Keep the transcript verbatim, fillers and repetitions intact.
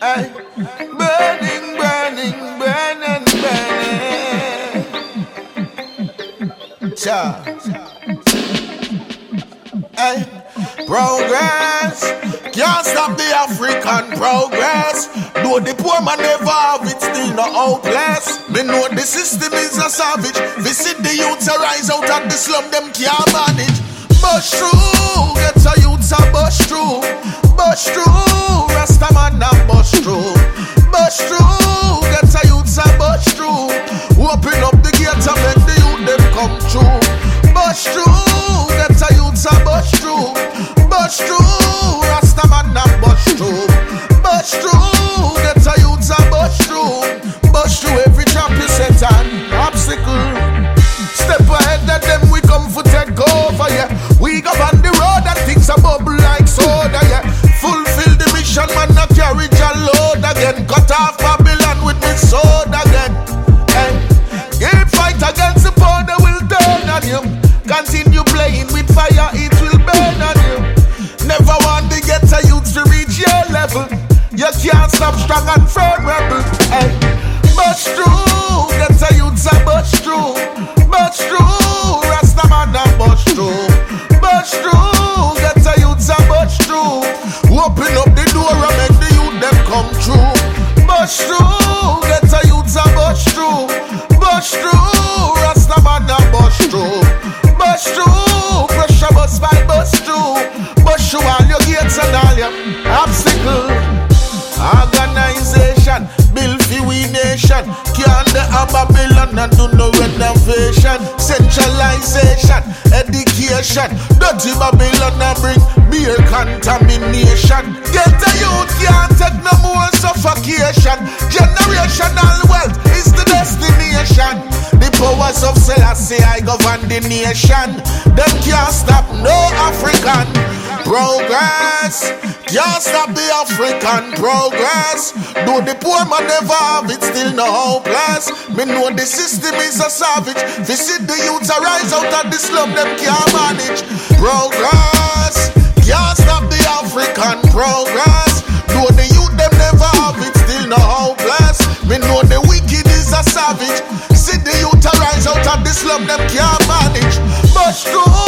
Ay, burning, burning, burning, burning. Cha. Ay, progress can't stop the African progress. Though the poor man never have it, still no hopeless. Me know the system is a savage. Visit the youths arise out of the slum, them can't manage. Bust through, get a youths a bust through. Bust through, Rasta man a bust through. Bust through, get a youths a bust through. Open up the gate and make the youth them come through. Bust through, get a youths a bust through. Bust through, Rasta man a bust through. Bust through, get a youths a bust through. Bust through every trap you set an obstacle. Step ahead of them, we come for take over, yeah. We go on the road and things a bubble like soda, yeah. Fulfill the mission, man, not carry a load again. Cut off Babylon with me sword again. Hey, keep fight against the poor, they will turn on you. Continue playing with fire, it will burn on you. Never want to get a youth to reach your level. You can't stop strong and firm rebel. Hey, bust through, get a youth a bust through. Bust through, Rasta man a bust through. Bust through, get a youths a bust through. Open up the door and make the youth them come through. Bust through, get a youths a bust through. Bust through, Rasta man a bust through. Bust through, pressure bust by bust through. Bust through all your gates and all your obstacles. Organization, build for we nation. Can't the Babylon and do no renovation. Centralization, education. Dirty Babylon and bring beer contamination. Get the youth can't take no more suffocation. Generational wealth is the destination. The powers of Selassie I govern the nation. Them can't stop no African progress. Can't stop the African progress. Though the poor man never have it, still no hopeless. Me know the system is a savage. Visit the youths arise out of the slum, them can't manage. Progress can't stop the African progress. Though the youth them never have it, still no hopeless. Me know the wicked is a savage. See the youth arise out of the slum, them can't manage. Bust through,